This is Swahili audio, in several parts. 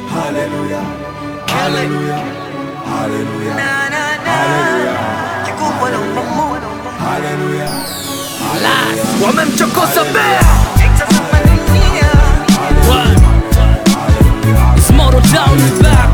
Hallelujah, hallelujah, hallelujah, hallelujah, hallelujah, hallelujah. Wamemchokoza bea. It's Moto Town, we back.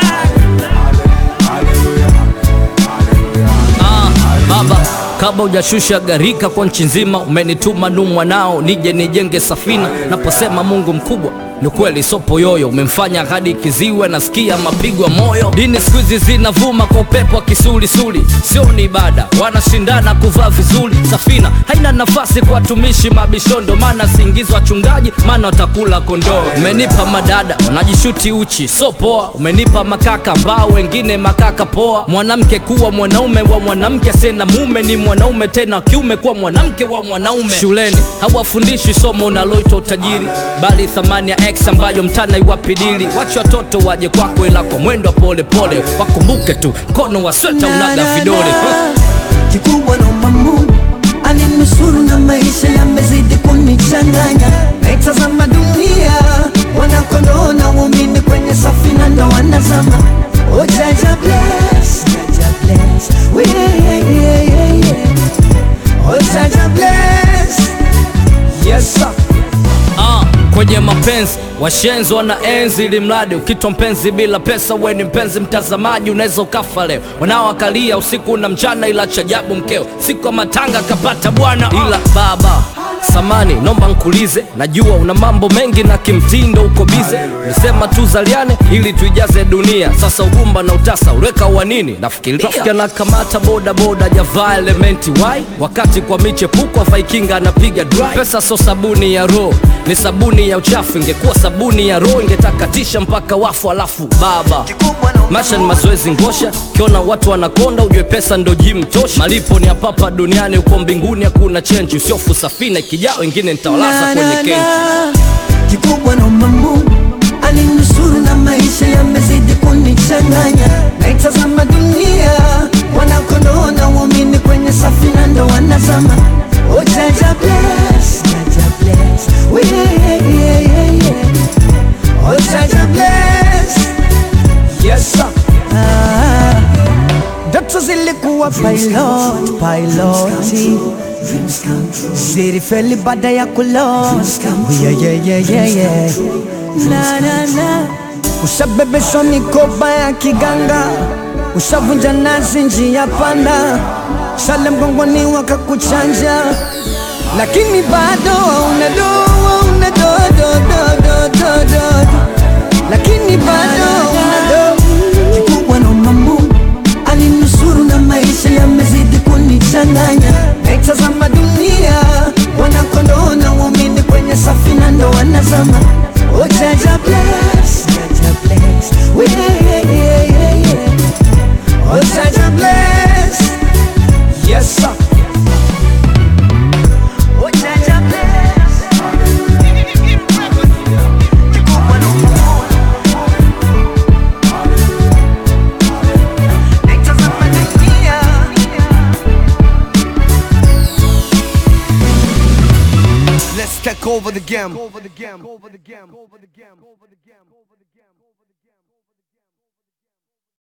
Baba, kabla hujashusha gharika kwa nchi nzima, umenituma nu mwanao nije nijenge safina. Naposema Mungu mkubwa ni kweli sopo yoyo, umemfanya hadi kiziwe nasikia mapigo moyo. Dini siku hizi zinavuma kwa upepo wa kisulisuli, sio ni ibada, wanashindana kuvaa vizuri. Safina haina nafasi kwa watumishi mabishondo, maana siingizwa wachungaji, maana watakula kondoo. Umenipa madada wanajishuti uchi, so poa. Umenipa makaka ambao wengine makaka poa. Mwanamke kuwa mwanaume wa mwanamke, sena mume ni mwanaume tena kiume kuwa mwanamke wa mwanaume. Shuleni hawafundishi somo unaloitwa utajiri, bali thamani ya X ambayo mtana iwapidili. Wacha watoto waje kwako ila kwa mwendo wa pole pole, wakumbuke tu mkono wa sweta unaga vidole. Kikubwa naomba Mungu aninusuru na maisha yamezidi kunichanganya. Naitazama dunia, wanakondoo na waumini kwenye safina ndo wanazama. Oh Jaja bless, Jaja bless, oh Jaja bless, yes sir. Kwenye mapenzi washenzi wana enzi, ili mradi ukitwa mpenzi bila pesa we ni mpenzi. Mtazamaji unaweza ukafa leo, wanaoakalia usiku na mchana, ila chajabu mkeo siku ya matanga kapata bwana. Ila baba samani nomba nkulize, najua una mambo mengi na kimtindo uko bize. Nisema tuzaliane ili tuijaze dunia, sasa ugumba na utasa uleka wa nini? Nafikiria trafika na kamata boda boda javaa elementi why, wakati kwa michepuko Vikinga anapiga dry. Pesa so sabuni ya roho, ni sabuni ya uchafu. Ingekuwa sabuni ya roho ingetakatisha mpaka wafu. Alafu baba maisha ni mazoezi ngosha, kiona watu wanakonda ujue pesa ndo gym tosha. Malipo ni hapa duniani, uko mbinguni hakuna change. Usiofu safina ikijao wengine nitawalaza kwenye kenji. Kikubwa naomba Mungu aninusuru na maisha yamezidi kunichanganya. Naitazama dunia, wanakondoo na waumini kwenye safina ndo wanazama. Oh Jaja bless, Jaja bless, oh Jaja bless, yes sir. Ndoto zilikuwa piloti zilifeli baada ya kulost. Yeah. Na ushabebeshwa mikoba ya kiganga, ushavunja nazi njia panda, shale mgongoni wakakuchanja, lakini bado una do, lakini bado una do. Kikubwa naomba Mungu aninusuru na maisha yamezidi kunichanganya. Naitazama dunia, wanakondoo na waumini kwenye safina ndo wanazama. Oh Jaja bless, Jaja bless, oh Jaja bless, yes sir. Oh Jaja bless, kikubwa naomba naitazama dunia. Let's take over the game.